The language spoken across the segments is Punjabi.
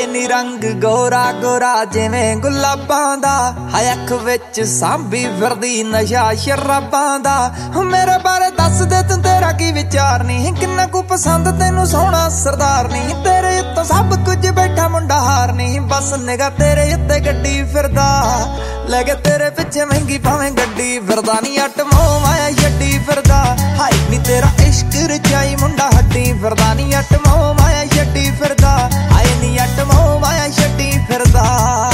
ਹਾਏ ਨੀ ਰੰਗ ਗੋਰਾ ਗੋਰਾ ਜਿਵੇਂ ਗੁਲਾਬਾਂ ਦਾ, ਹਾਏ ਅੱਖ ਵਿੱਚ ਸਾਂਭੀ ਫਿਰਦੀ ਨਸ਼ਾ ਸ਼ਰਾਬਾਂ ਦਾ। ਮੇਰੇ ਬਾਰੇ ਦੱਸ ਦੇ ਤੂੰ ਤੇਰਾ ਕੀ ਵਿਚਾਰ ਨੀ, ਕਿੰਨਾ ਕੁ ਪਸੰਦ ਤੈਨੂੰ ਸੋਹਣਾ ਸਰਦਾਰ ਨੀ। ਤੇਰੇ ਉੱਤੋਂ ਸਭ ਕੁਝ ਬੈਠਾ ਮੁੰਡਾ ਹਾਰ ਨੀ, ਬਸ ਨਿਗਾ ਤੇਰੇ ਉੱਤੇ ਗੱਡੀ ਫਿਰਦਾ, ਲੈ ਕੇ ਤੇਰੇ ਪਿੱਛੇ ਮਹਿੰਗੀ ਭਾਵੇਂ ਗੱਡੀ ਫਿਰਦਾ ਨੀ। ਅੱਟ ਮੋਹ ਮਾਇਆ ਛੱਡੀ ਫਿਰਦਾ, ਹਾਏ ਨੀ ਤੇਰਾ ਇਸ਼ਕ ਰਚਾਈ ਮੁੰਡਾ ਹੱਡੀ ਫਿਰਦਾ ਨੀ। ਅੱਟ ਮੋਹ ਮਾਇਆ ਛੱਡੀ ਫਿਰਦਾ, ਹਾਏ ਨੀ ਅੱਟ ਮੋਹ ਮਾਇਆ ਛੱਡੀ ਫਿਰਦਾ।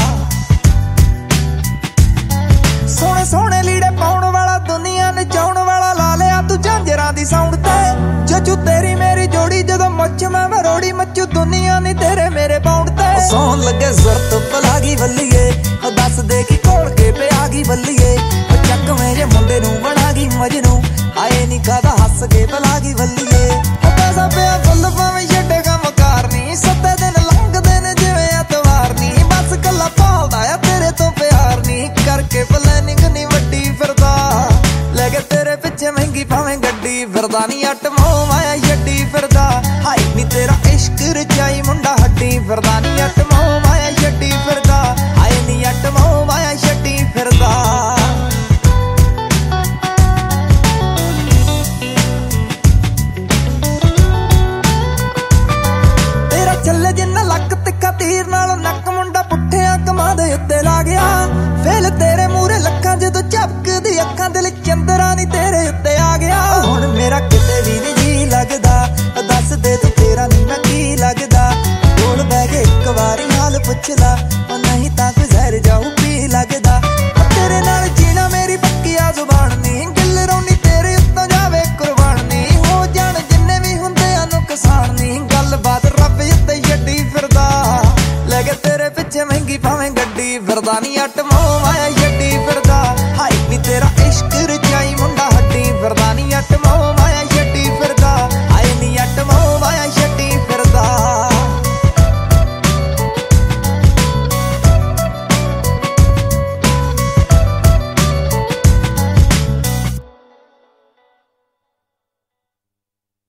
ਸੋਹਣੇ ਸੋਹਣੇ ਲੀੜੇ ਪਾਉਣ ਵਾਲਾ, ਦੁਨੀਆ ਨਚਾਉਣ ਵਾਲਾ, ਲਾ ਲਿਆ ਤੂੰ ਝਾਂਜਰਾਂ ਦੀ ਸਾਊਂਡ ਤੇ। ਜੱਜੂ ਤੇਰੀ ਮੇਰੀ ਜੋੜੀ ਜਦੋਂ ਮੁੱਛ ਮੈਂ ਮਰੋੜੀ, ਮੱਚੂ ਦੁਨੀਆ ਨੀ ਤੇਰੇ ਮੇਰੇ ਬਾਉਂਡ ਤੇ। ਸੌਣ ਲੱਗੇ ਜ਼ਰਤ ਪਲਾ ਗਈ ਵੱਲੀਏ, ਦੱਸ ਦੇ ਕੀ ਕੋਲ ਕੇ ਪਿਆ ਗਈ ਵੱਲੀਏ। ਚੱਕਵੇਂ ਜੇ ਮੁੰਡੇ ਨੂੰ ਬਣਾ ਗਈ ਮਜਨੂੰ, ਆਏ ਨੀ ਕਾਦਾ ਹੱਸ ਕੇ ਪਲਾ ਗਈ ਵੱਲੀਏ। ਪੈਸਾ ਪਿਆ ਫੁੱਲ ਭਾਵੇਂ ਛੱਡੇ ਕੰਮ ਕਾਰ ਨੀ, ਸੱਤੇ ਦਿਨ ਲੰਘਦੇ ਨੇ ਜਿਵੇਂ ਐਤਵਾਰ ਨੀ। ਬਸ ਕੱਲਾ ਭਾਲਦਾ ਆ ਤੇਰੇ ਤੋਂ ਪਿਆਰ ਨੀ, ਕਰਕੇ ਪਲੈਨਿੰਗ ਨੀ ਵੱਡੀ ਫਿਰਦਾ, ਲੈ ਕੇ ਤੇਰੇ ਪਿੱਛੇ ਮਹਿੰਗੀ ਭਾਵੇਂ ਗੱਡੀ ਫਿਰਦਾ ਨੀ। ਅੱਟ ਮੋਹ ਮਾਇਆ ਛੱਡੀ ਫਿਰਦਾ, ਹਾਏ ਨੀ ਤੇਰਾ ਇਸ਼ਕ ਰਚਾਈ ਮੁੰਡਾ ਹੱਡੀ ਫਿਰਦਾ ਨੀ। ਅੱਟ ਮੋਹ ਮਾਇਆ ਛੱਡੀ ਫਿਰਦਾ, ਹਾਏ ਨੀ ਅੱਟ ਮੋਹ ਮਾਇਆ ਛੱਡੀ ਫਿਰਦਾ। ਚੱਲੇ ਜਿੰਨਾ ਲੱਕ ਤਿੱਖਾ ਤੀਰ ਨਾਲ ਨੱਕ, ਮੁੰਡਾ ਪੁੱਠਿਆਂ ਕਮਾਂ ਦੇ ਉੱਤੇ ਲਾ ਗਿਆ। ਫੇਲ ਤੇਰੇ ਮੂਹਰੇ ਲੱਖਾਂ ਜਦੋਂ ਝਪਕਦੀ ਅੱਖਾਂ, ਦਿਲ ਚੰਦਰਾ ਨੀ ਤੇਰੇ ਉੱਤੇ ਆ ਗਿਆ। ਹੁਣ ਮੇਰਾ ਕਿਤੇ ਵੀ ਨੀ ਜੀ ਲੱਗਦਾ, ਦੱਸ ਦੇ ਤੂੰ ਤੇਰਾ ਨੀ ਮੈਂ ਕੀ ਲੱਗਦਾ। ਕੋਲ ਬਹਿ ਕੇ ਇੱਕ ਵਾਰੀ ਹਾਲ ਪੁੱਛ ਲਾ, ਨਹੀਂ ਤਾਂ ਕੋਈ ਜ਼ਹਿਰ ਜਾਊ ਪੀ ਲੱਗਦਾ। ਤੇਰੇ ਨਾਲ ਜੀਣਾ ਮੇਰੀ ਪੱਕੀ ਆ ਜ਼ੁਬਾਨ ਨੀ, ਗਿੱਲ ਰੋਣੀ ਤੇਰੇ ਉੱਤੋਂ ਜਾਵੇ ਕੁਰਬਾਨ ਨੀ। ਹੋ ਜਾਣ ਜਿੰਨੇ ਵੀ ਹੁੰਦੇ ਆ ਨੁਕਸਾਨ ਨੀ, ਗੱਲਬਾਤ ਰੱਬ ਉੱਤੇ ਛੱਡੀ ਫਿਰਦਾ, ਲੈ ਕੇ ਤੇਰੇ ਪਿੱਛੇ ਮਹਿੰਗੀ ਭਾਵੇਂ ਗੱਡੀ ਫਿਰਦਾ ਨੀ। ਅੱਟ